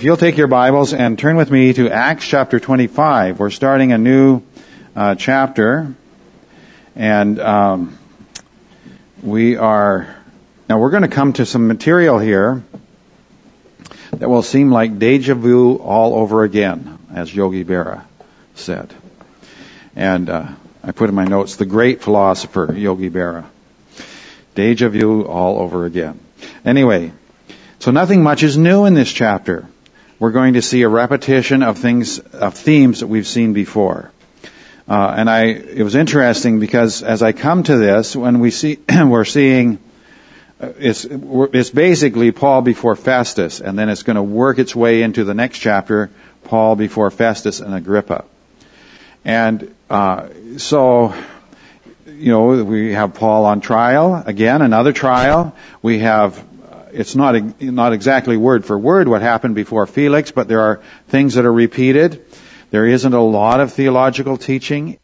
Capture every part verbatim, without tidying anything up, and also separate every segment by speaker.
Speaker 1: If you'll take your Bibles and turn with me to Acts chapter twenty-five. We're starting a new uh, chapter, and um, we are now we're going to come to some material here that will seem like deja vu all over again, as Yogi Berra said. And uh, I put in my notes, the great philosopher Yogi Berra. Deja vu all over again. Anyway, so nothing much is new in this chapter. We're going to see a repetition of things, of themes that we've seen before. Uh, and I, it was interesting because as I come to this, when we see, we're seeing, uh, it's, it's basically Paul before Festus, and then it's going to work its way into the next chapter, Paul before Festus and Agrippa. And, uh, so, you know, we have Paul on trial, again, another trial. We have It's not not exactly word for word what happened before Felix, but there are things that are repeated. There isn't a lot of theological teaching.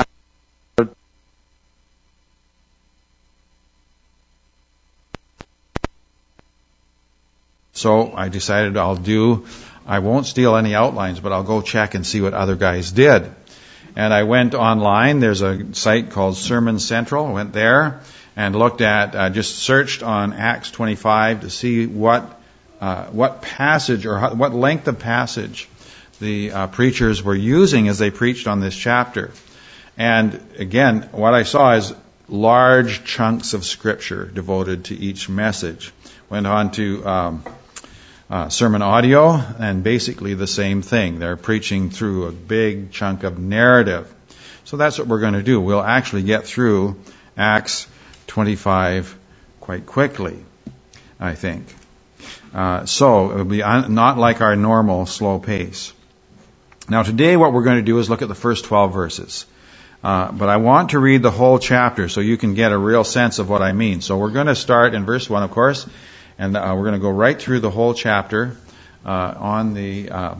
Speaker 1: So I decided I'll do, I won't steal any outlines, but I'll go check and see what other guys did. And I went online. There's a site called Sermon Central. I went there and looked at, uh, just searched on Acts twenty-five to see what uh, what passage or how, what length of passage the uh, preachers were using as they preached on this chapter. And again, what I saw is large chunks of Scripture devoted to each message. Went on to um, uh, Sermon Audio, and basically the same thing. They're preaching through a big chunk of narrative. So that's what we're going to do. We'll actually get through Acts twenty-five quite quickly, I think. Uh, so it will be un- not like our normal slow pace. Now today what we're going to do is look at the first twelve verses. Uh, but I want to read the whole chapter so you can get a real sense of what I mean. So we're going to start in verse one, of course, and uh, we're going to go right through the whole chapter uh, on the uh,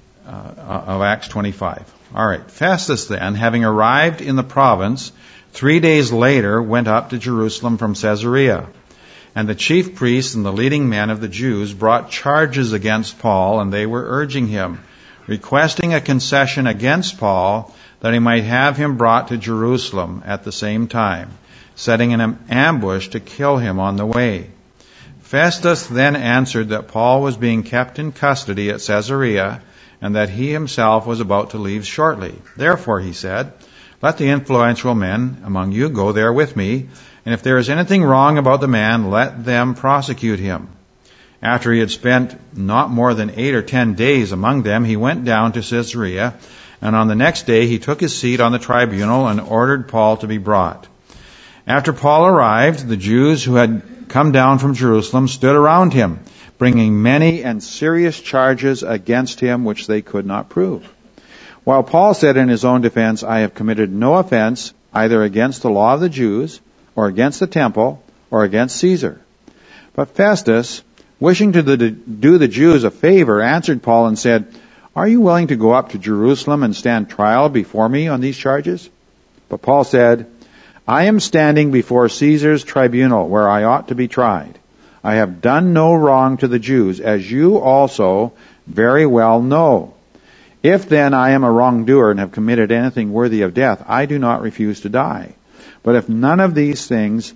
Speaker 1: uh, of Acts twenty-five. All right. Festus then, having arrived in the province, three days later went up to Jerusalem from Caesarea. And the chief priests and the leading men of the Jews brought charges against Paul, and they were urging him, requesting a concession against Paul, that he might have him brought to Jerusalem at the same time, setting an ambush to kill him on the way. Festus then answered that Paul was being kept in custody at Caesarea, and that he himself was about to leave shortly. Therefore, he said, let the influential men among you go there with me, and if there is anything wrong about the man, let them prosecute him. After he had spent not more than eight or ten days among them, he went down to Caesarea, and on the next day he took his seat on the tribunal and ordered Paul to be brought. After Paul arrived, the Jews who had come down from Jerusalem stood around him, bringing many and serious charges against him which they could not prove. While Paul said in his own defense, I have committed no offense either against the law of the Jews, or against the temple, or against Caesar. But Festus, wishing to do the Jews a favor, answered Paul and said, are you willing to go up to Jerusalem and stand trial before me on these charges? But Paul said, I am standing before Caesar's tribunal, where I ought to be tried. I have done no wrong to the Jews, as you also very well know. If then I am a wrongdoer and have committed anything worthy of death, I do not refuse to die. But if none of these things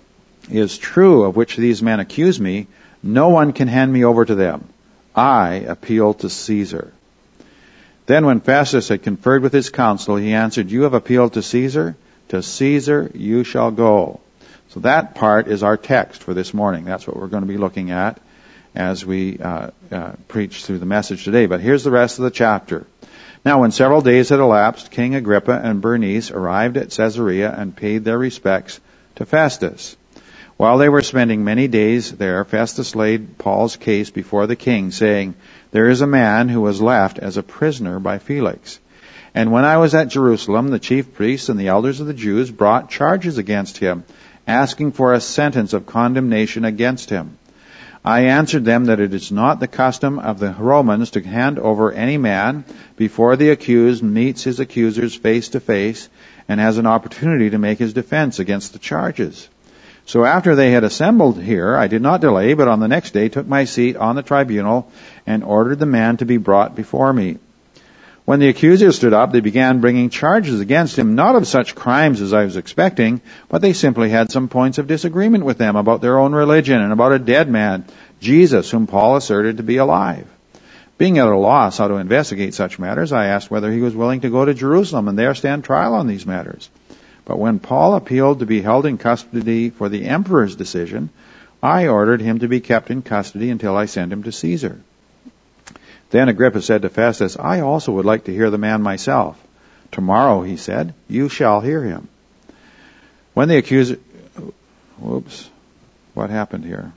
Speaker 1: is true of which these men accuse me, no one can hand me over to them. I appeal to Caesar. Then when Festus had conferred with his council, he answered, you have appealed to Caesar? To Caesar you shall go. So that part is our text for this morning. That's what we're going to be looking at as we uh, uh, preach through the message today. But here's the rest of the chapter. Now when several days had elapsed, King Agrippa and Bernice arrived at Caesarea and paid their respects to Festus. While they were spending many days there, Festus laid Paul's case before the king, saying, there is a man who was left as a prisoner by Felix. And when I was at Jerusalem, the chief priests and the elders of the Jews brought charges against him, asking for a sentence of condemnation against him. I answered them that it is not the custom of the Romans to hand over any man before the accused meets his accusers face to face and has an opportunity to make his defense against the charges. So after they had assembled here, I did not delay, but on the next day took my seat on the tribunal and ordered the man to be brought before me. When the accusers stood up, they began bringing charges against him, not of such crimes as I was expecting, but they simply had some points of disagreement with them about their own religion and about a dead man, Jesus, whom Paul asserted to be alive. Being at a loss how to investigate such matters, I asked whether he was willing to go to Jerusalem and there stand trial on these matters. But when Paul appealed to be held in custody for the emperor's decision, I ordered him to be kept in custody until I sent him to Caesar. Then Agrippa said to Festus, I also would like to hear the man myself. Tomorrow, he said, you shall hear him. When the accuser... Whoops. What happened here?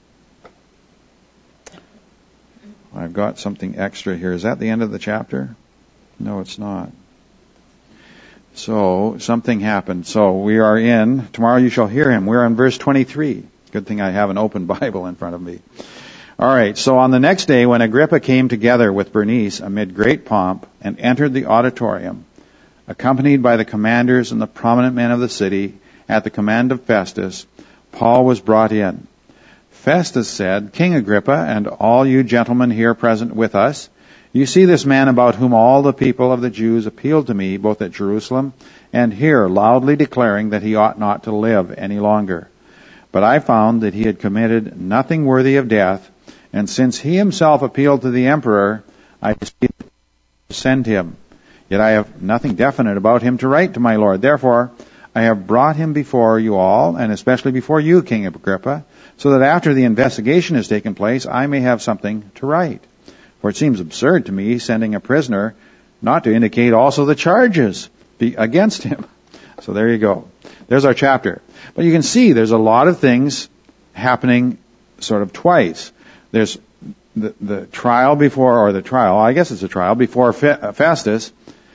Speaker 1: I've got something extra here. Is that the end of the chapter? No, it's not. So, something happened. So, we are in, tomorrow you shall hear him. We're in verse twenty-three. Good thing I have an open Bible in front of me. Alright, so on the next day when Agrippa came together with Bernice amid great pomp and entered the auditorium, accompanied by the commanders and the prominent men of the city, at the command of Festus, Paul was brought in. Festus said, King Agrippa, and all you gentlemen here present with us, you see this man about whom all the people of the Jews appealed to me, both at Jerusalem and here, loudly declaring that he ought not to live any longer. But I found that he had committed nothing worthy of death, and since he himself appealed to the emperor, I decided to send him. Yet I have nothing definite about him to write to my lord. Therefore, I have brought him before you all, and especially before you, King Agrippa, so that after the investigation has taken place, I may have something to write. For it seems absurd to me sending a prisoner not to indicate also the charges against him. So there you go. There's our chapter. But you can see there's a lot of things happening sort of twice. There's the, the trial before, or the trial, I guess it's a trial, before Festus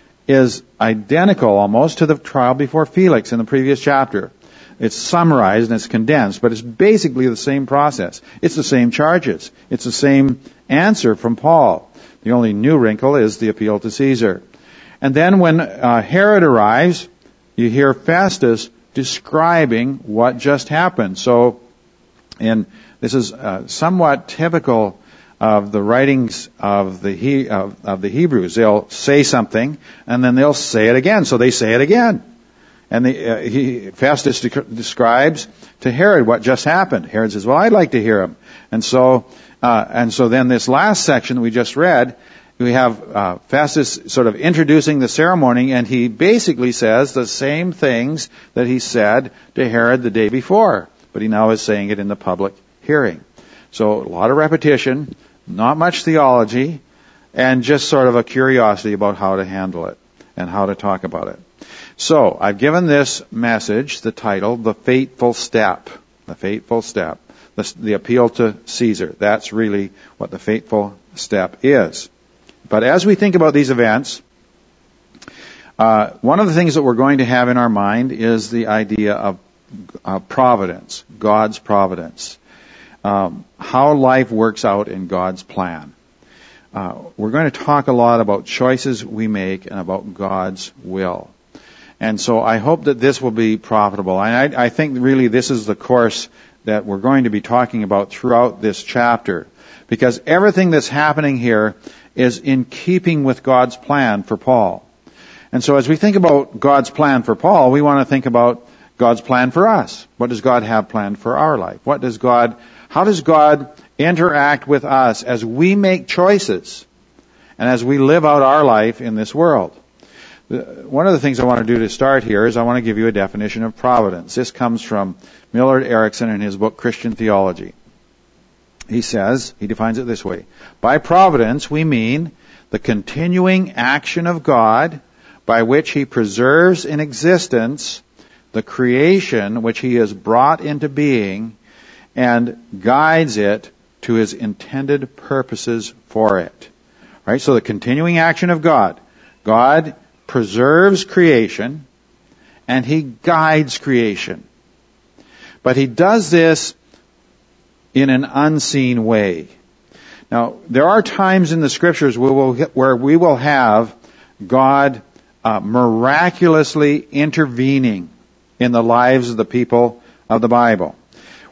Speaker 1: is identical almost to the trial before Felix in the previous chapter. It's summarized and it's condensed, but it's basically the same process. It's the same charges. It's the same answer from Paul. The only new wrinkle is the appeal to Caesar. And then when uh, Herod arrives, you hear Festus describing what just happened. So, and this is uh, somewhat typical of the writings of the he, of, of the Hebrews. They'll say something and then they'll say it again. So they say it again. And the, uh, he, Festus de- describes to Herod what just happened. Herod says, well, I'd like to hear him. And so, uh, and so then this last section that we just read, we have uh, Festus sort of introducing the ceremony, and he basically says the same things that he said to Herod the day before, but he now is saying it in the public hearing. So a lot of repetition, not much theology, and just sort of a curiosity about how to handle it and how to talk about it. So, I've given this message the title, The Fateful Step. The Fateful Step. The, the appeal to Caesar. That's really what the fateful step is. But as we think about these events, uh, one of the things that we're going to have in our mind is the idea of uh, providence, God's providence. Um, how life works out in God's plan. Uh, we're going to talk a lot about choices we make and about God's will. And so I hope that this will be profitable. And I, I think really this is the course that we're going to be talking about throughout this chapter. Because everything that's happening here is in keeping with God's plan for Paul. And so as we think about God's plan for Paul, we want to think about God's plan for us. What does God have planned for our life? What does God, how does God interact with us as we make choices and as we live out our life in this world? One of the things I want to do to start here is I want to give you a definition of providence. This comes from Millard Erickson in his book Christian Theology. He says, he defines it this way: by providence we mean the continuing action of God by which He preserves in existence the creation which He has brought into being and guides it to His intended purposes for it. Right? So the continuing action of God. God preserves creation, and He guides creation. But He does this in an unseen way. Now, there are times in the Scriptures where, we'll, where we will have God uh, miraculously intervening in the lives of the people of the Bible.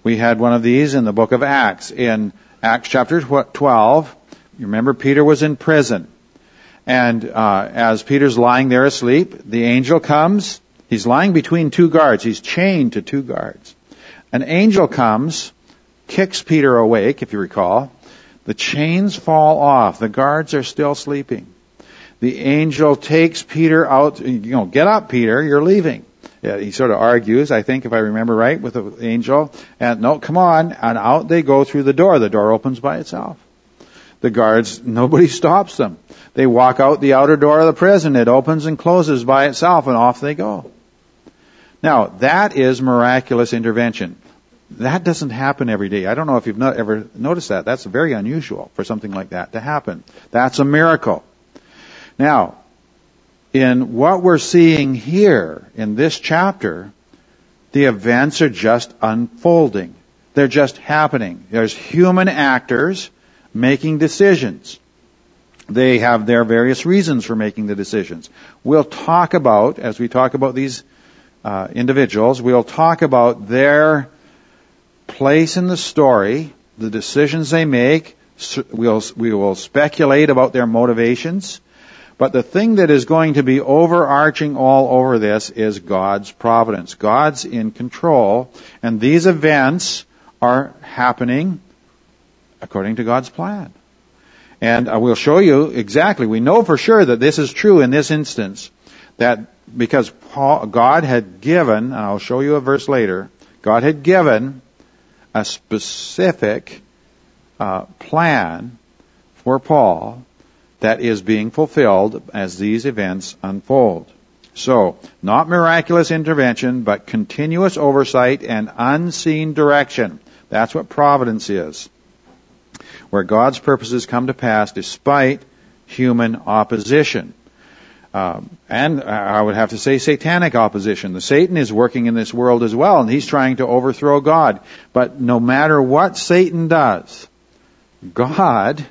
Speaker 1: We had one of these in the book of Acts. In Acts chapter twelve, you remember Peter was in prison. And uh, as Peter's lying there asleep, the angel comes. He's lying between two guards. He's chained to two guards. An angel comes, kicks Peter awake, if you recall. The chains fall off. The guards are still sleeping. The angel takes Peter out. You know, get up, Peter, you're leaving. Yeah, he sort of argues, I think, if I remember right, with the angel. And no, come on. And out they go through the door. The door opens by itself. The guards, nobody stops them. They walk out the outer door of the prison. It opens and closes by itself, and off they go. Now, that is miraculous intervention. That doesn't happen every day. I don't know if you've not ever noticed that. That's very unusual for something like that to happen. That's a miracle. Now, in what we're seeing here in this chapter, the events are just unfolding. They're just happening. There's human actors making decisions. They have their various reasons for making the decisions. We'll talk about, as we talk about these uh, individuals, we'll talk about their place in the story, the decisions they make. We'll, we will speculate about their motivations. But the thing that is going to be overarching all over this is God's providence. God's in control, and these events are happening according to God's plan. And I will show you exactly. We know for sure that this is true in this instance, that because Paul, God had given, and I'll show you a verse later, God had given a specific uh, plan for Paul that is being fulfilled as these events unfold. So, not miraculous intervention, but continuous oversight and unseen direction. That's what providence is. Where God's purposes come to pass despite human opposition. Um, and I would have to say satanic opposition. The Satan is working in this world as well, and he's trying to overthrow God. But no matter what Satan does, God,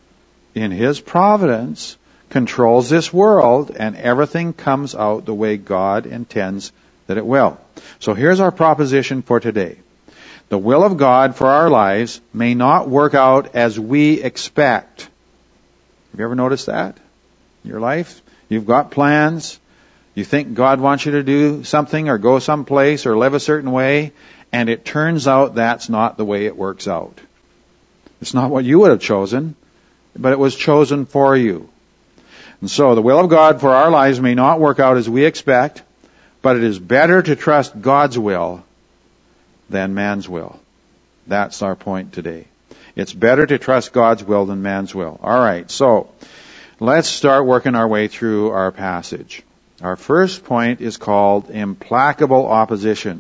Speaker 1: in His providence, controls this world, and everything comes out the way God intends that it will. So here's our proposition for today. The will of God for our lives may not work out as we expect. Have you ever noticed that in your life? You've got plans. You think God wants you to do something or go someplace or live a certain way, and it turns out that's not the way it works out. It's not what you would have chosen, but it was chosen for you. And so the will of God for our lives may not work out as we expect, but it is better to trust God's will than man's will. That's our point today. It's better to trust God's will than man's will. All right, so let's start working our way through our passage. Our first point is called implacable opposition.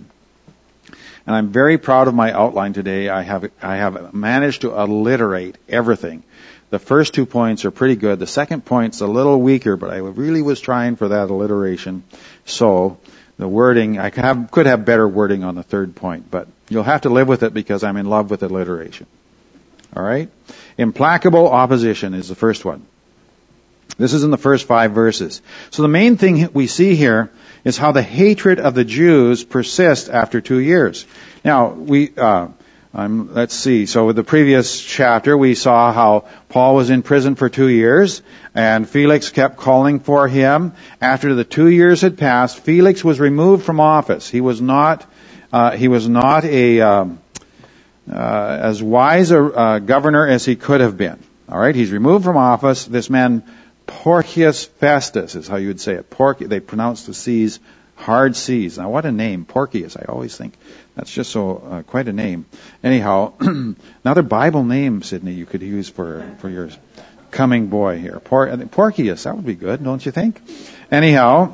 Speaker 1: And I'm very proud of my outline today. I have I have managed to alliterate everything. The first two points are pretty good. The second point's a little weaker, but I really was trying for that alliteration. So the wording, I could have, could have better wording on the third point, but you'll have to live with it because I'm in love with alliteration. All right? Implacable opposition is the first one. This is in the first five verses. So the main thing we see here is how the hatred of the Jews persists after two years. Now, we, uh, um, let's see. So with the previous chapter, we saw how Paul was in prison for two years, and Felix kept calling for him. After the two years had passed, Felix was removed from office. He was not, uh, he was not a um, uh, as wise a uh, governor as he could have been. All right, he's removed from office. This man Porcius Festus is how you would say it. Porc- they pronounce the C's hard C's. Now, what a name, Porcius. I always think that's just so uh, quite a name. Anyhow, another Bible name, Sydney, you could use for for your coming boy here. Por- Porcius, that would be good, don't you think? Anyhow,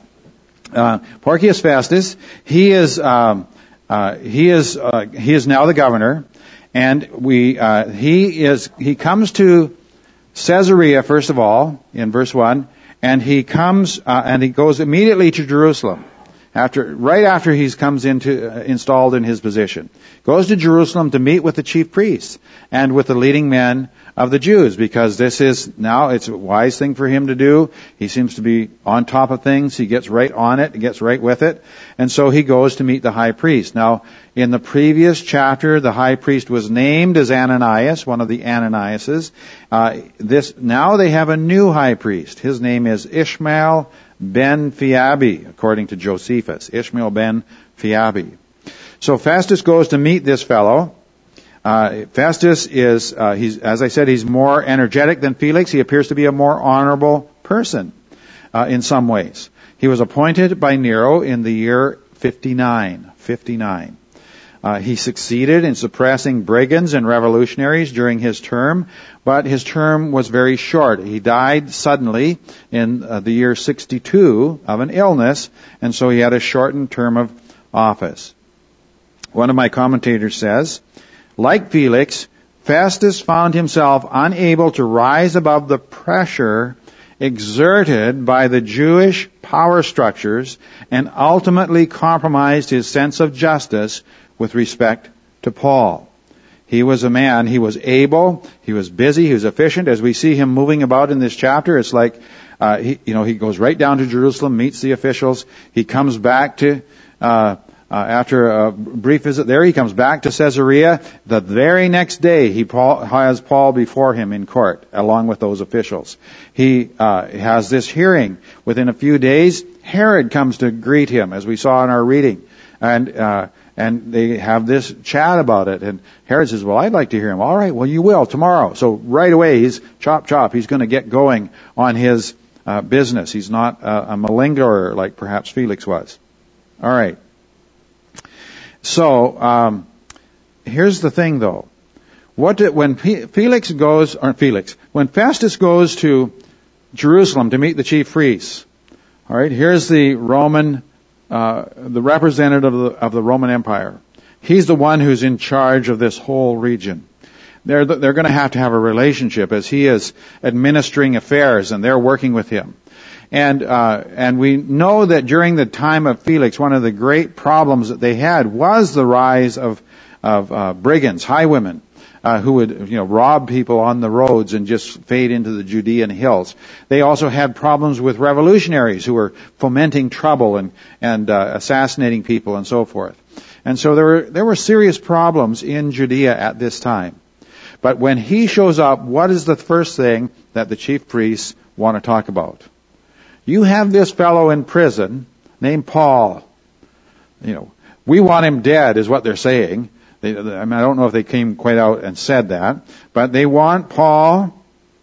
Speaker 1: uh, Porcius Festus, he is um, uh, he is uh, he is now the governor, and we uh, he is he comes to Caesarea, first of all, in verse one, and he comes, uh, and he goes immediately to Jerusalem. after, right after he comes into, uh, installed in his position. Goes to Jerusalem to meet with the chief priests and with the leading men of the Jews, because this is now, it's a wise thing for him to do. He seems to be on top of things. He gets right on it, gets right with it. And so he goes to meet the high priest. Now, in the previous chapter, the high priest was named as Ananias, one of the Ananiases. Uh, this, now they have a new high priest. His name is Ishmael ben Phiabi, according to Josephus. Ishmael ben Phiabi. So Festus goes to meet this fellow. Uh, Festus is, uh, he's, as I said, he's more energetic than Felix. He appears to be a more honorable person, uh, in some ways. He was appointed by Nero in the year fifty-nine. fifty-nine. Uh, he succeeded in suppressing brigands and revolutionaries during his term, but his term was very short. He died suddenly in uh, the year sixty-two of an illness, and so he had a shortened term of office. One of my commentators says, like Felix, Festus found himself unable to rise above the pressure exerted by the Jewish power structures and ultimately compromised his sense of justice with respect to Paul. He was a man, he was able, he was busy, he was efficient. As we see him moving about in this chapter, it's like, uh, he, you know, he goes right down to Jerusalem, meets the officials, he comes back to, uh, Uh, after a brief visit there, he comes back to Caesarea. The very next day, he Paul, has Paul before him in court, along with those officials. He uh, has this hearing. Within a few days, Herod comes to greet him, as we saw in our reading. And uh, and they have this chat about it. And Herod says, well, I'd like to hear him. All right, well, you will tomorrow. So right away, he's chop, chop. He's going to get going on his uh, business. He's not a, a malingerer like perhaps Felix was. All right. So, um, here's the thing though. What did, when P- Felix goes, or Felix, when Festus goes to Jerusalem to meet the chief priests, alright, here's the Roman, uh, the representative of the, of the Roman Empire. He's the one who's in charge of this whole region. They're, they're gonna have to have a relationship as he is administering affairs and they're working with him. And uh, and we know that during the time of Felix, one of the great problems that they had was the rise of of uh, brigands, highwaymen, uh, who would you know rob people on the roads and just fade into the Judean hills. They also had problems with revolutionaries who were fomenting trouble and and uh, assassinating people and so forth. And so there were there were serious problems in Judea at this time. But when he shows up, what is the first thing that the chief priests want to talk about? You have this fellow in prison named Paul. You know, we want him dead is what they're saying. They, I mean, I don't know if they came quite out and said that, but they want Paul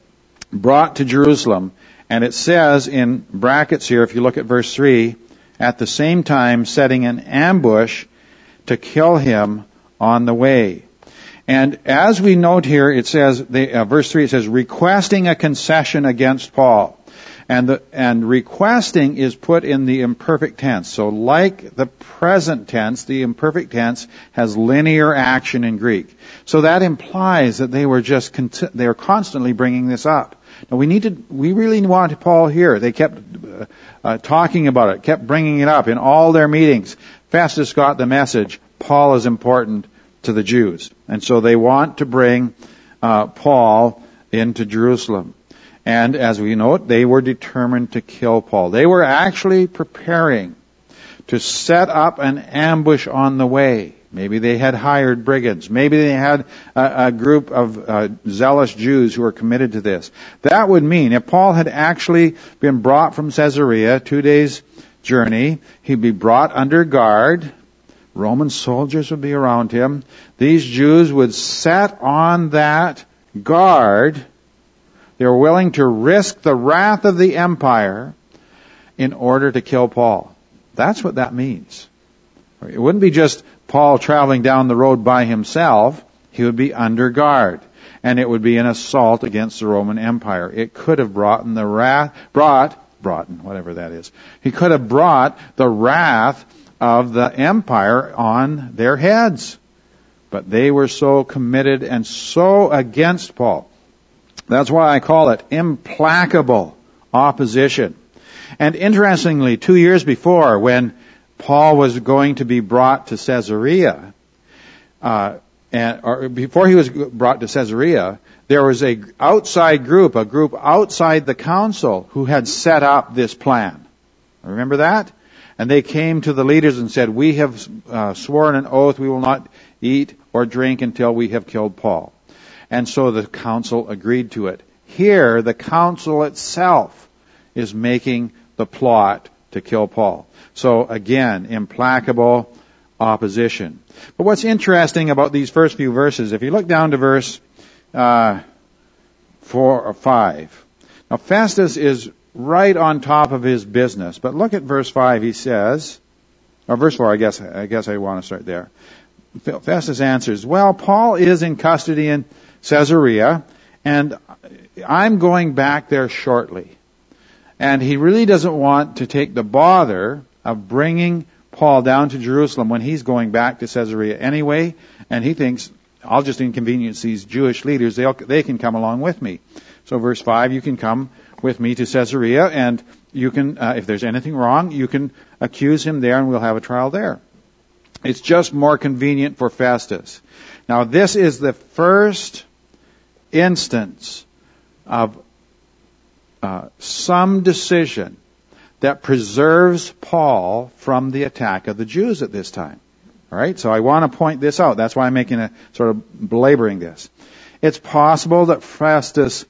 Speaker 1: brought to Jerusalem. And it says in brackets here, if you look at verse three, at the same time setting an ambush to kill him on the way. And as we note here, it says, they, uh, verse three, it says, requesting a concession against Paul. And the, and requesting is put in the imperfect tense. So like the present tense, the imperfect tense has linear action in Greek. So that implies that they were just, cont- they were constantly bringing this up. Now we need to, we really want Paul here. They kept uh, uh, talking about it, kept bringing it up in all their meetings. Festus got the message, Paul is important to the Jews. And so they want to bring uh, Paul into Jerusalem. And as we note, they were determined to kill Paul. They were actually preparing to set up an ambush on the way. Maybe they had hired brigands. Maybe they had a, a group of uh, zealous Jews who were committed to this. That would mean if Paul had actually been brought from Caesarea, two days' journey, he'd be brought under guard. Roman soldiers would be around him. These Jews would set on that guard. They were willing to risk the wrath of the empire in order to kill Paul. That's what that means. It wouldn't be just Paul traveling down the road by himself. He would be under guard. And it would be an assault against the Roman Empire. It could have brought the wrath, brought, brought, whatever that is. He could have brought the wrath of the empire on their heads. But they were so committed and so against Paul. That's why I call it implacable opposition. And interestingly, two years before, when Paul was going to be brought to Caesarea, uh, and or before he was brought to Caesarea, there was a outside group, a group outside the council who had set up this plan. Remember that? And they came to the leaders and said, "We have uh, sworn an oath we will not eat or drink until we have killed Paul." And so the council agreed to it. Here, the council itself is making the plot to kill Paul. So again, implacable opposition. But what's interesting about these first few verses, if you look down to verse uh, four or five. Now Festus is right on top of his business, but look at verse five. He says, or verse four, I guess. I guess I want to start there. Festus answers, "Well, Paul is in custody in Caesarea, and I'm going back there shortly. And he really doesn't want to take the bother of bringing Paul down to Jerusalem when he's going back to Caesarea anyway, and he thinks, I'll just inconvenience these Jewish leaders, They'll, they can come along with me." So verse five, "You can come with me to Caesarea, and you can, uh, if there's anything wrong, you can accuse him there, and we'll have a trial there." It's just more convenient for Festus. Now, this is the first instance of uh, some decision that preserves Paul from the attack of the Jews at this time. All right? So I want to point this out. That's why I'm making a sort of belaboring this. It's possible that Festus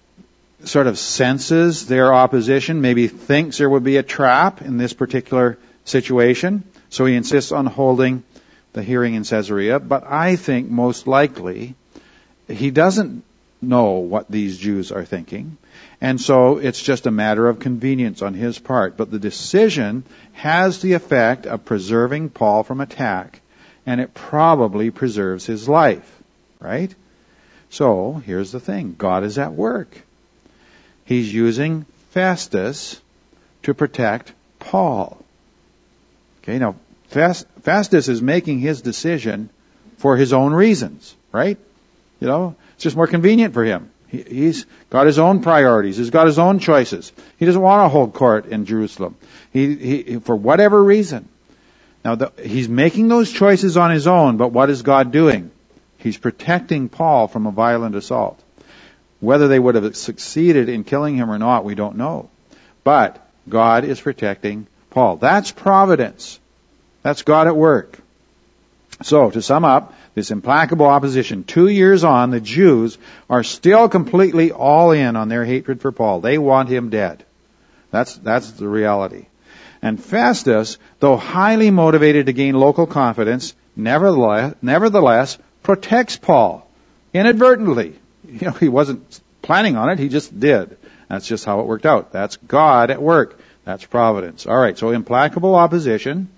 Speaker 1: sort of senses their opposition, maybe thinks there would be a trap in this particular situation, so he insists on holding the hearing in Caesarea. But I think most likely he doesn't know what these Jews are thinking, and so it's just a matter of convenience on his part. But the decision has the effect of preserving Paul from attack, and it probably preserves his life, right? So here's the thing. God is at work. He's using Festus to protect Paul. Okay, now Festus is making his decision for his own reasons, right? You know, it's just more convenient for him. He, he's got his own priorities. He's got his own choices. He doesn't want to hold court in Jerusalem. He, he for whatever reason. Now, the, he's making those choices on his own, but what is God doing? He's protecting Paul from a violent assault. Whether they would have succeeded in killing him or not, we don't know. But God is protecting Paul. That's providence. That's God at work. So, to sum up, this implacable opposition, two years on, the Jews are still completely all in on their hatred for Paul. They want him dead. That's, that's the reality. And Festus, though highly motivated to gain local confidence, nevertheless, nevertheless protects Paul inadvertently. You know, he wasn't planning on it, he just did. That's just how it worked out. That's God at work. That's providence. All right, so implacable opposition,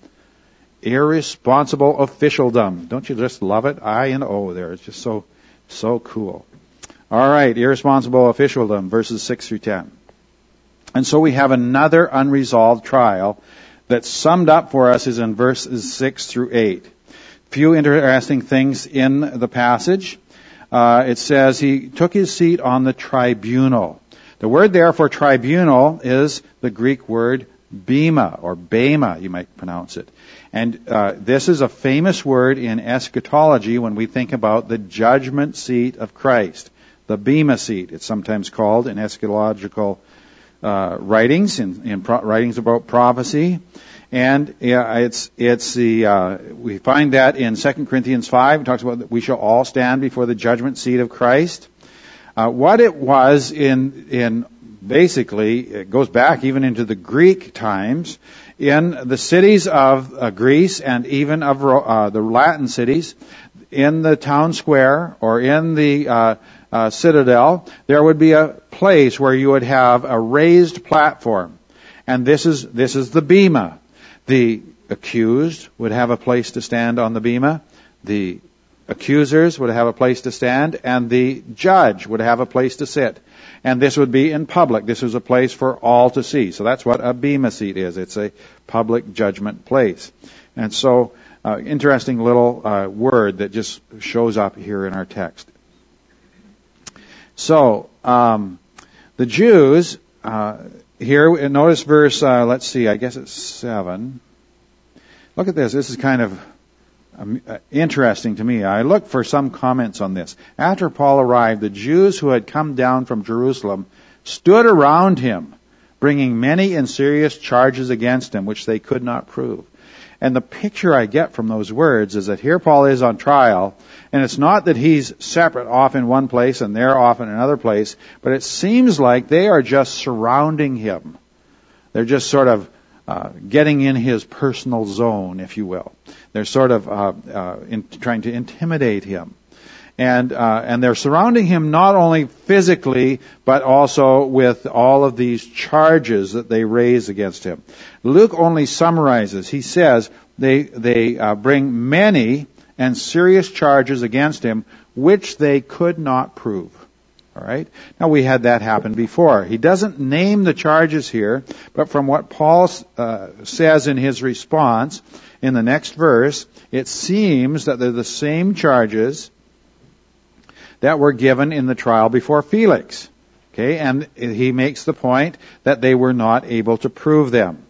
Speaker 1: irresponsible officialdom. Don't you just love it? I and O there. It's just so, so cool. All right, irresponsible officialdom, verses six through ten. And so we have another unresolved trial that's summed up for us is in verses six through eight. Few interesting things in the passage. Uh, it says he took his seat on the tribunal. The word there for tribunal is the Greek word bema, or bema, you might pronounce it. And uh, this is a famous word in eschatology when we think about the judgment seat of Christ. The bema seat, it's sometimes called in eschatological uh, writings, in, in pro- writings about prophecy. And yeah, it's it's the uh, we find that in Second Corinthians five. It talks about that we shall all stand before the judgment seat of Christ. Uh, what it was in in basically it goes back even into the Greek times. In the cities of uh, Greece and even of uh, the Latin cities, in the town square or in the uh, uh, citadel, there would be a place where you would have a raised platform, and this is this is the bema. The accused would have a place to stand on the bema. The accusers would have a place to stand, and the judge would have a place to sit. And this would be in public. This was a place for all to see. So that's what a bema seat is. It's a public judgment place. And so, uh, interesting little uh, word that just shows up here in our text. So, um, the Jews, uh, here, notice verse, uh, let's see, I guess it's seven.
Speaker 2: Look at this. This is kind of um, uh, interesting to me. I looked for some comments on this. After Paul arrived, the Jews who had come down from Jerusalem stood around him, bringing many and serious charges against him, which they could not prove. And the picture I get from those words is that here Paul is on trial, and it's not that he's separate off in one place and they're off in another place, but it seems like they are just surrounding him. They're just sort of uh, getting in his personal zone, if you will. They're sort of uh, uh, in, trying to intimidate him. And uh, and they're surrounding him not only physically, but also with all of these charges that they raise against him. Luke only summarizes. He says they they uh, bring many and serious charges against him, which they could not prove. All right. Now we had that happen before. He doesn't name the charges here, but from what Paul uh, says in his response in the next verse, it seems that they're the same charges that were given in the trial before Felix. Okay, and he makes the point that they were not able to prove them.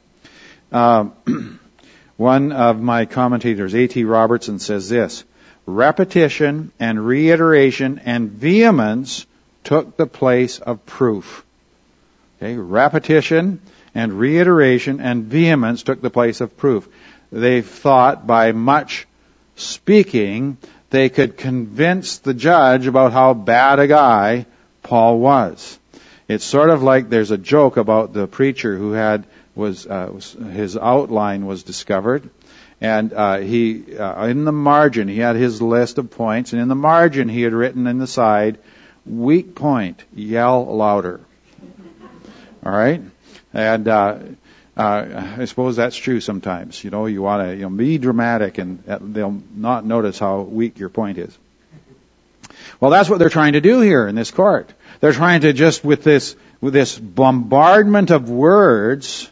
Speaker 2: Um, one of my commentators, A T Robertson, says this: repetition and reiteration and vehemence took the place of proof. Okay, repetition and reiteration and vehemence took the place of proof. They thought by much speaking they could convince the judge about how bad a guy Paul was. It's sort of like there's a joke about the preacher who had was, uh, was his outline was discovered, and uh, he uh, in the margin he had his list of points, and in the margin he had written in the side, "Weak point, yell louder." All right, and. Uh, Uh, I suppose that's true sometimes. You know, you want to you know, be dramatic, and they'll not notice how weak your point is. Well, that's what they're trying to do here in this court. They're trying to just, with this with this bombardment of words,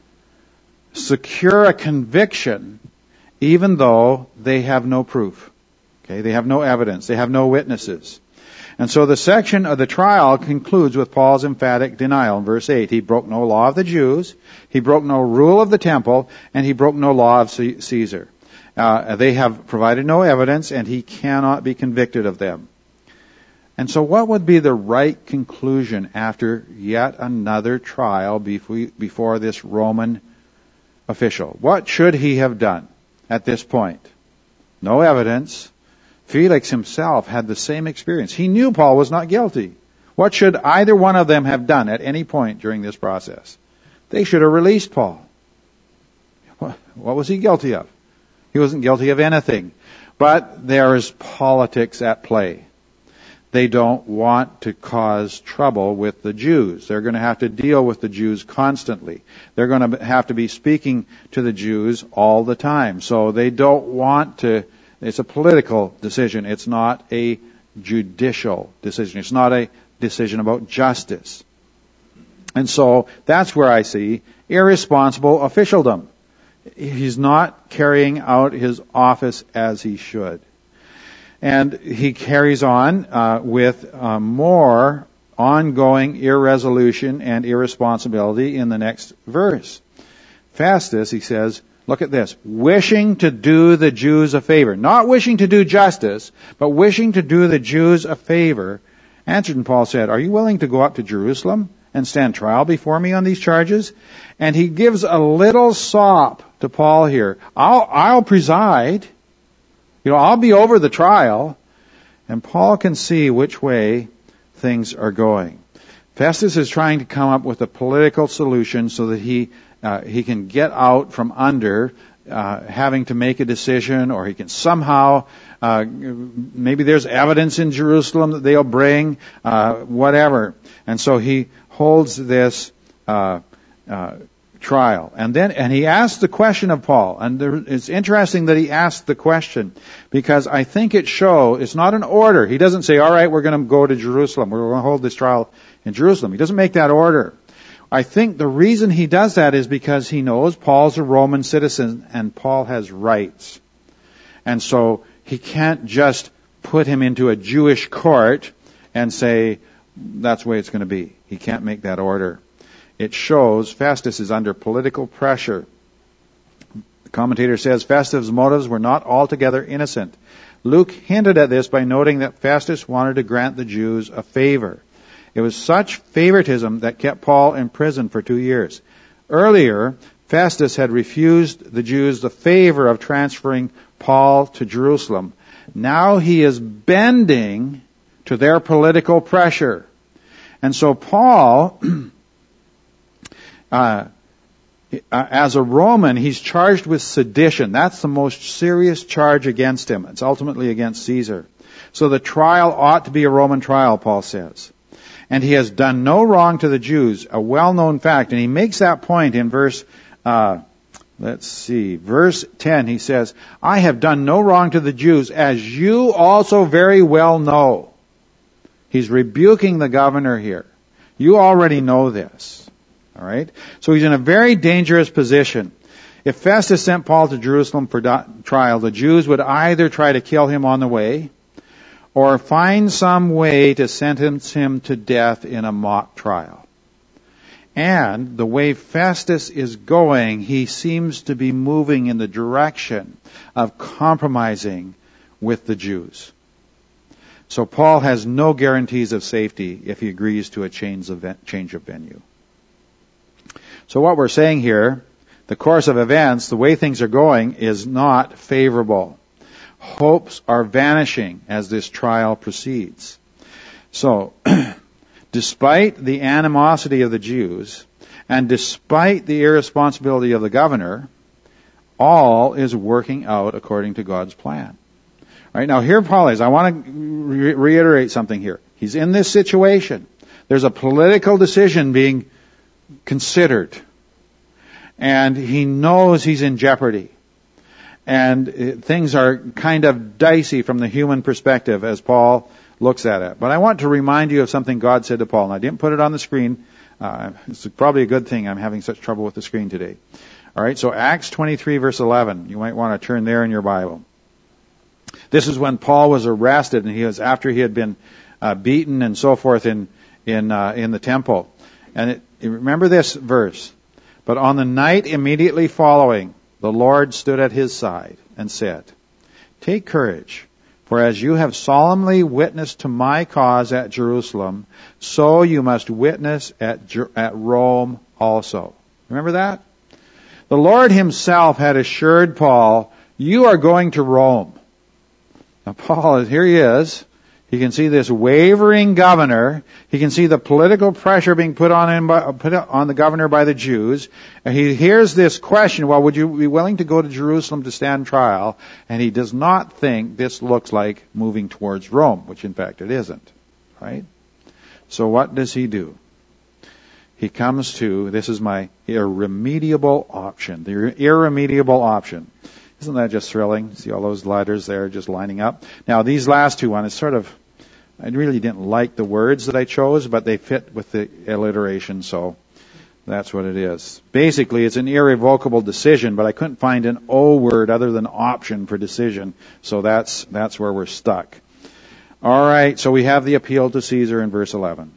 Speaker 2: secure a conviction, even though they have no proof. Okay, they have no evidence. They have no witnesses. And so the section of the trial concludes with Paul's emphatic denial in verse eight. He broke no law of the Jews, he broke no rule of the temple, and he broke no law of Caesar. Uh, they have provided no evidence, and he cannot be convicted of them. And so what would be the right conclusion after yet another trial before this Roman official? What should he have done at this point? No evidence. Felix himself had the same experience. He knew Paul was not guilty. What should either one of them have done at any point during this process? They should have released Paul. What was he guilty of? He wasn't guilty of anything. But there is politics at play. They don't want to cause trouble with the Jews. They're going to have to deal with the Jews constantly. They're going to have to be speaking to the Jews all the time. So they don't want to. It's a political decision. It's not a judicial decision. It's not a decision about justice. And so that's where I see irresponsible officialdom. He's not carrying out his office as he should. And he carries on uh, with uh, more ongoing irresolution and irresponsibility in the next verse. Festus, he says, look at this. Wishing to do the Jews a favor. Not wishing to do justice, but wishing to do the Jews a favor. Answered, and Paul said, are you willing to go up to Jerusalem and stand trial before me on these charges? And he gives a little sop to Paul here. I'll, I'll preside. You know, I'll be over the trial. And Paul can see which way things are going. Festus is trying to come up with a political solution so that he Uh, he can get out from under uh, having to make a decision, or he can somehow, uh, maybe there's evidence in Jerusalem that they'll bring, uh, whatever. And so he holds this uh, uh, trial. And then, and he asks the question of Paul. And there, it's interesting that he asked the question, because I think it shows, it's not an order. He doesn't say, all right, we're going to go to Jerusalem. We're going to hold this trial in Jerusalem. He doesn't make that order. I think the reason he does that is because he knows Paul's a Roman citizen and Paul has rights. And so he can't just put him into a Jewish court and say, that's the way it's going to be. He can't make that order. It shows Festus is under political pressure, Commentator says Festus' motives were not altogether innocent. Luke hinted at this by noting that Festus wanted to grant the Jews a favor. It was such favoritism that kept Paul in prison for two years. Earlier, Festus had refused the Jews the favor of transferring Paul to Jerusalem. Now he is bending to their political pressure. And so Paul, uh, as a Roman, he's charged with sedition. That's the most serious charge against him. It's ultimately against Caesar. So the trial ought to be a Roman trial, Paul says. And he has done no wrong to the Jews, a well-known fact. And he makes that point in verse, uh, let's see, verse ten. He says, I have done no wrong to the Jews, as you also very well know. He's rebuking the governor here. You already know this. All right? So he's in a very dangerous position. If Festus sent Paul to Jerusalem for trial, the Jews would either try to kill him on the way or find some way to sentence him to death in a mock trial. And the way Festus is going, he seems to be moving in the direction of compromising with the Jews. So Paul has no guarantees of safety if he agrees to a change of venue. So what we're saying here, the course of events, the way things are going, is not favorable. Hopes are vanishing as this trial proceeds. So, despite the animosity of the Jews, and despite the irresponsibility of the governor, all is working out according to God's plan. All right, now here Paul is. I want to re- reiterate something here. He's in this situation. There's a political decision being considered. And he knows he's in jeopardy. And things are kind of dicey from the human perspective as Paul looks at it. But I want to remind you of something God said to Paul. And I didn't put it on the screen. Uh, it's probably a good thing I'm having such trouble with the screen today. All right, so Acts twenty-three, verse eleven. You might want to turn there in your Bible. This is when Paul was arrested, and he was after he had been uh, beaten and so forth in in uh, in the temple. And it, remember this verse. But on the night immediately following, the Lord stood at his side and said, Take courage, for as you have solemnly witnessed to my cause at Jerusalem, so you must witness at, Jer- at Rome also. Remember that? The Lord himself had assured Paul, you are going to Rome. Now Paul, here he is. He can see this wavering governor. He can see the political pressure being put on him by, put on the governor by the Jews. And he hears this question, well, would you be willing to go to Jerusalem to stand trial? And he does not think this looks like moving towards Rome, which in fact it isn't. Right? So what does he do? He comes to, this is my irremediable option. The irremediable option. Isn't that just thrilling? See all those letters there just lining up? Now, these last two ones, sort of, I really didn't like the words that I chose, but they fit with the alliteration, so that's what it is. Basically, it's an irrevocable decision, but I couldn't find an O word other than option for decision, so that's that's where we're stuck. All right, so we have the appeal to Caesar in verse eleven.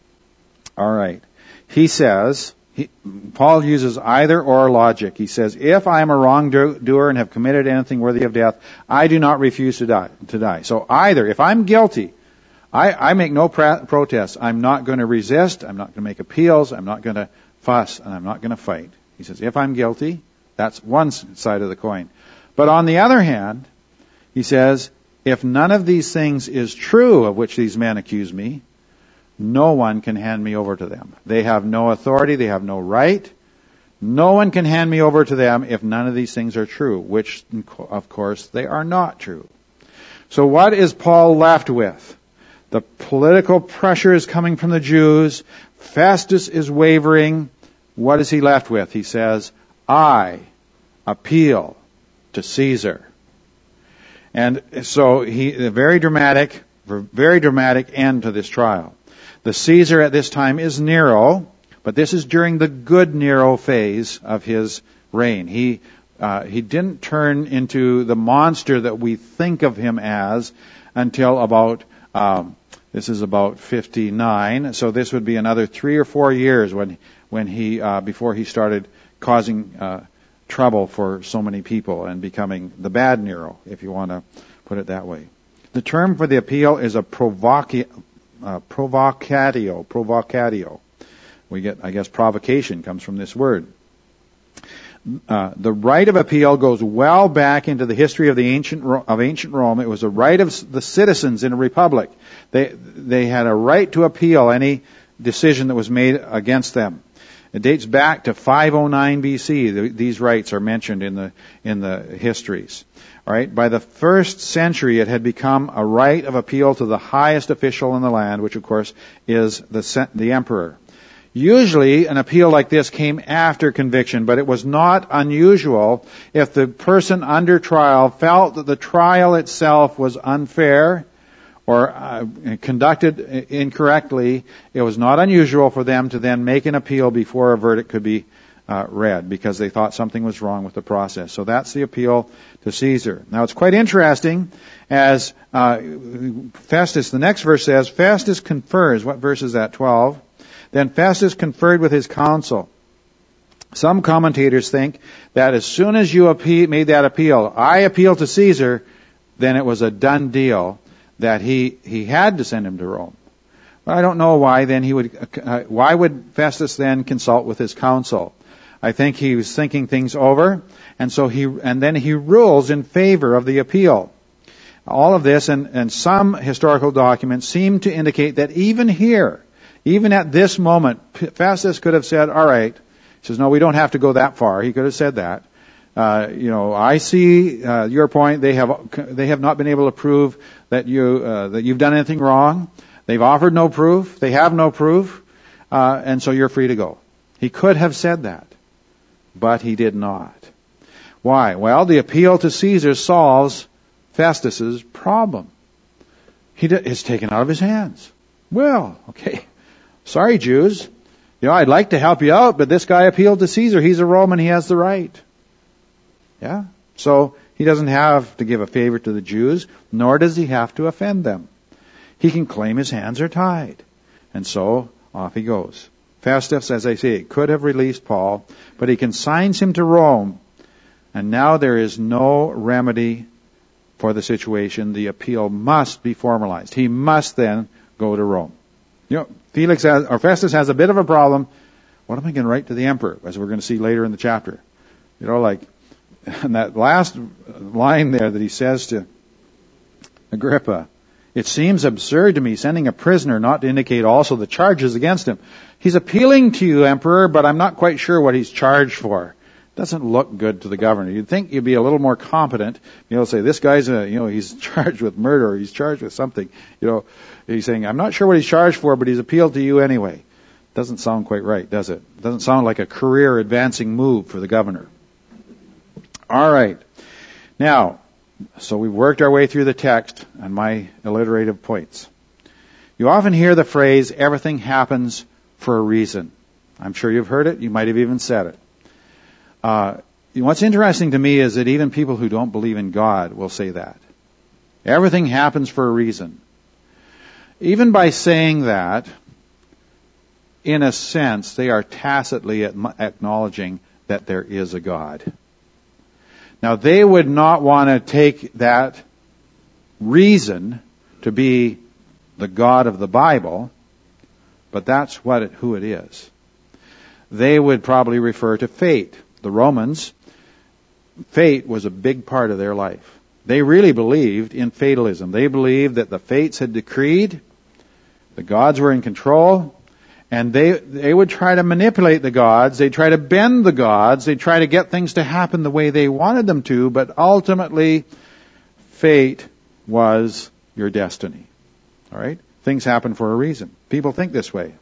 Speaker 2: All right. He says, He, Paul uses either or logic. He says, if I am a wrongdoer and have committed anything worthy of death, I do not refuse to die. To die. So either, if I'm guilty, I, I make no pra- protest. I'm not going to resist. I'm not going to make appeals. I'm not going to fuss. And I'm not going to fight. He says, if I'm guilty, that's one side of the coin. But on the other hand, he says, if none of these things is true of which these men accuse me, no one can hand me over to them. They have no authority. They have no right. No one can hand me over to them if none of these things are true, which, of course, they are not true. So what is Paul left with? The political pressure is coming from the Jews. Festus is wavering. What is he left with? He says, I appeal to Caesar. And so he, a very dramatic, very dramatic end to this trial. The Caesar at this time is Nero, but this is during the good Nero phase of his reign. He uh, he didn't turn into the monster that we think of him as until about um, this is about fifty-nine. So this would be another three or four years when when he uh, before he started causing uh, trouble for so many people and becoming the bad Nero, if you want to put it that way. The term for the appeal is a provoci- uh, provocatio, provocatio. We get, I guess, provocation comes from this word. Uh, the right of appeal goes well back into the history of the ancient of ancient Rome. It was a right of the citizens in a republic. They they had a right to appeal any decision that was made against them. It dates back to five oh nine B C. These rights are mentioned in the in the histories. All right. By the first century, it had become a right of appeal to the highest official in the land, which of course is the the emperor. Usually, an appeal like this came after conviction, but it was not unusual if the person under trial felt that the trial itself was unfair or uh, conducted incorrectly. It was not unusual for them to then make an appeal before a verdict could be uh, read because they thought something was wrong with the process. So that's the appeal to Caesar. Now, it's quite interesting as uh, Festus, the next verse says, Festus confers. What verse is that? twelve. Then Festus conferred with his council. Some commentators think that as soon as you appeal, made that appeal, I appeal to Caesar, then it was a done deal that he, he had to send him to Rome. But I don't know why then he would, uh, why would Festus then consult with his council? I think he was thinking things over, and so he, and then he rules in favor of the appeal. All of this and, and some historical documents seem to indicate that even here, even at this moment, Festus could have said, all right. He says, no, we don't have to go that far. He could have said that. Uh, you know, I see uh, your point. They have they have not been able to prove that you uh, that you've done anything wrong. They've offered no proof. They have no proof, uh, and so you're free to go. He could have said that, but he did not. Why? Well, the appeal to Caesar solves Festus's problem. He d- it's taken out of his hands. Well, okay. Sorry, Jews. You know, I'd like to help you out, but this guy appealed to Caesar. He's a Roman. He has the right. Yeah? So he doesn't have to give a favor to the Jews, nor does he have to offend them. He can claim his hands are tied. And so off he goes. Festus, as I say, could have released Paul, but he consigns him to Rome, and now there is no remedy for the situation. The appeal must be formalized. He must then go to Rome. You know, Felix has, or Festus has a bit of a problem. What am I going to write to the emperor? As we're going to see later in the chapter. You know, like, and that last line there that he says to Agrippa, it seems absurd to me sending a prisoner not to indicate also the charges against him. He's appealing to you, emperor, but I'm not quite sure what he's charged for. Doesn't look good to the governor. You'd think you'd be a little more competent. You know, say this guy's a, you know, he's charged with murder, or he's charged with something. You know, he's saying, I'm not sure what he's charged for, but he's appealed to you anyway. Doesn't sound quite right, does it? Doesn't sound like a career advancing move for the governor. All right. Now, so we've worked our way through the text and my alliterative points. You often hear the phrase, everything happens for a reason. I'm sure you've heard it. You might have even said it. Uh, what's interesting to me is that even people who don't believe in God will say that. Everything happens for a reason. Even by saying that, in a sense, they are tacitly acknowledging that there is a God. Now, they would not want to take that reason to be the God of the Bible, but that's what it, who it is. They would probably refer to fate. The Romans, fate was a big part of their life. They really believed in fatalism. They believed that the fates had decreed, the gods were in control, and they they would try to manipulate the gods. They'd try to bend the gods. They'd try to get things to happen the way they wanted them to, but ultimately, fate was your destiny. All right? Things happen for a reason. People think this way.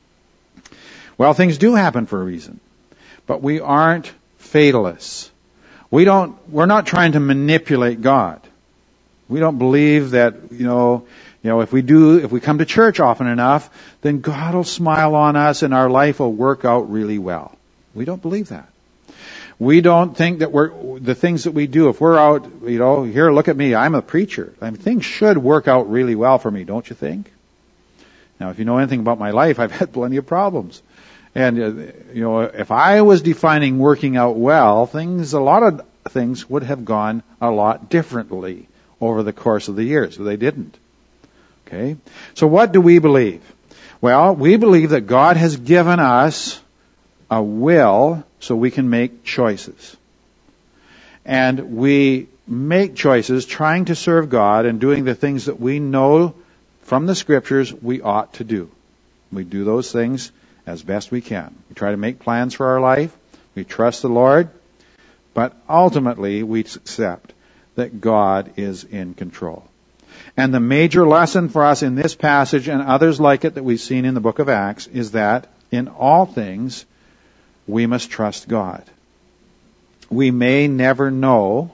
Speaker 2: Well, things do happen for a reason. But we aren't fatalists. We don't, we're not trying to manipulate God. We don't believe that, you know, you know, if we do, if we come to church often enough, then God will smile on us and our life will work out really well. We don't believe that. We don't think that we're, the things that we do, if we're out, you know, here, look at me, I'm a preacher. I mean, things should work out really well for me, don't you think? Now, if you know anything about my life, I've had plenty of problems. And, uh, you know, if I was defining working out well, things, a lot of things would have gone a lot differently over the course of the years, but they didn't. Okay? So what do we believe? Well, we believe that God has given us a will so we can make choices. And we make choices trying to serve God and doing the things that we know from the Scriptures we ought to do. We do those things as best we can. We try to make plans for our life. We trust the Lord. But ultimately, we accept that God is in control. And the major lesson for us in this passage and others like it that we've seen in the book of Acts is that in all things, we must trust God. We may never know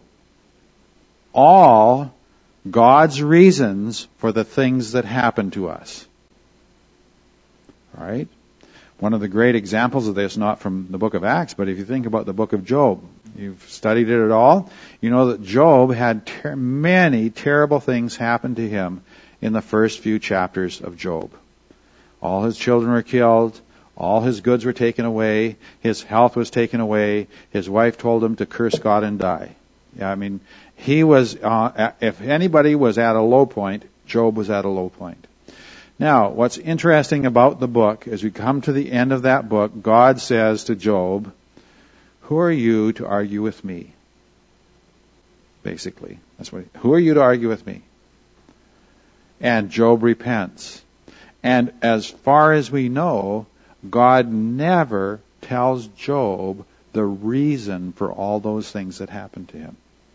Speaker 2: all God's reasons for the things that happen to us. All right? One of the great examples of this, not from the book of Acts, but if you think about the book of Job, you've studied it at all, you know that Job had ter- many terrible things happen to him in the first few chapters of Job. All his children were killed. All his goods were taken away. His health was taken away. His wife told him to curse God and die. Yeah, I mean, he was, uh, if anybody was at a low point, Job was at a low point. Now, what's interesting about the book, as we come to the end of that book, God says to Job, who are you to argue with me? Basically. That's what, who are you to argue with me? And Job repents. And as far as we know, God never tells Job the reason for all those things that happened to him.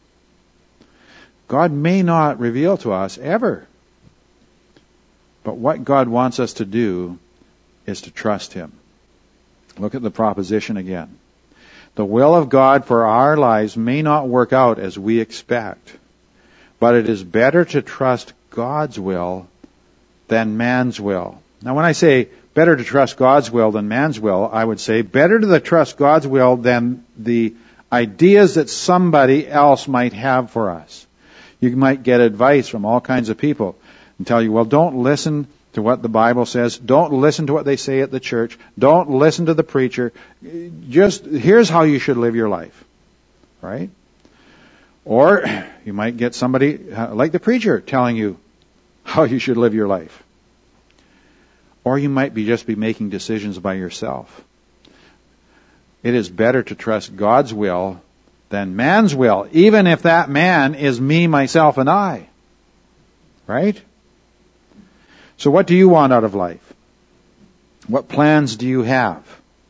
Speaker 2: God may not reveal to us ever. But what God wants us to do is to trust Him. Look at the proposition again. The will of God for our lives may not work out as we expect, but it is better to trust God's will than man's will. Now when I say better to trust God's will than man's will, I would say better to trust God's will than the ideas that somebody else might have for us. You might get advice from all kinds of people and tell you, well, don't listen to what the Bible says. Don't listen to what they say at the church. Don't listen to the preacher. Just, here's how you should live your life. Right? Or you might get somebody like the preacher telling you how you should live your life. Or you might be just be making decisions by yourself. It is better to trust God's will than man's will, even if that man is me, myself, and I. Right? So what do you want out of life? What plans do you have?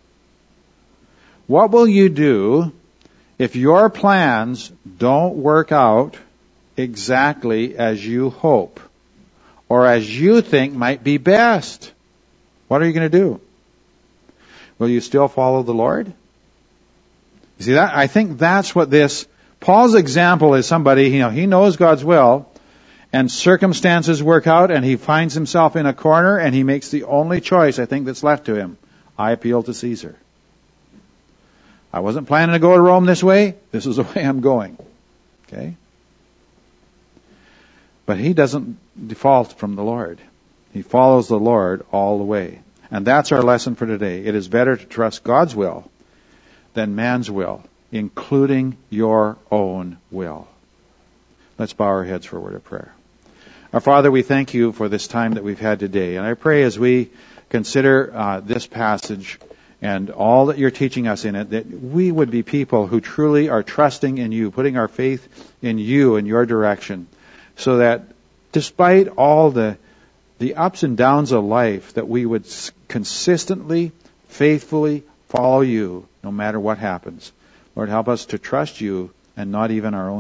Speaker 2: What will you do if your plans don't work out exactly as you hope or as you think might be best? What are you going to do? Will you still follow the Lord? You see, that I think that's what this, Paul's example is somebody, you know, he knows God's will, and circumstances work out, and he finds himself in a corner, and he makes the only choice, I think, that's left to him. I appeal to Caesar. I wasn't planning to go to Rome this way. This is the way I'm going. Okay? But he doesn't default from the Lord. He follows the Lord all the way. And that's our lesson for today. It is better to trust God's will than man's will, including your own will. Let's bow our heads for a word of prayer. Our Father, we thank you for this time that we've had today. And I pray as we consider uh, this passage and all that you're teaching us in it, that we would be people who truly are trusting in you, putting our faith in you and your direction, so that despite all the the ups and downs of life, that we would consistently, faithfully follow you no matter what happens. Lord, help us to trust you and not even our own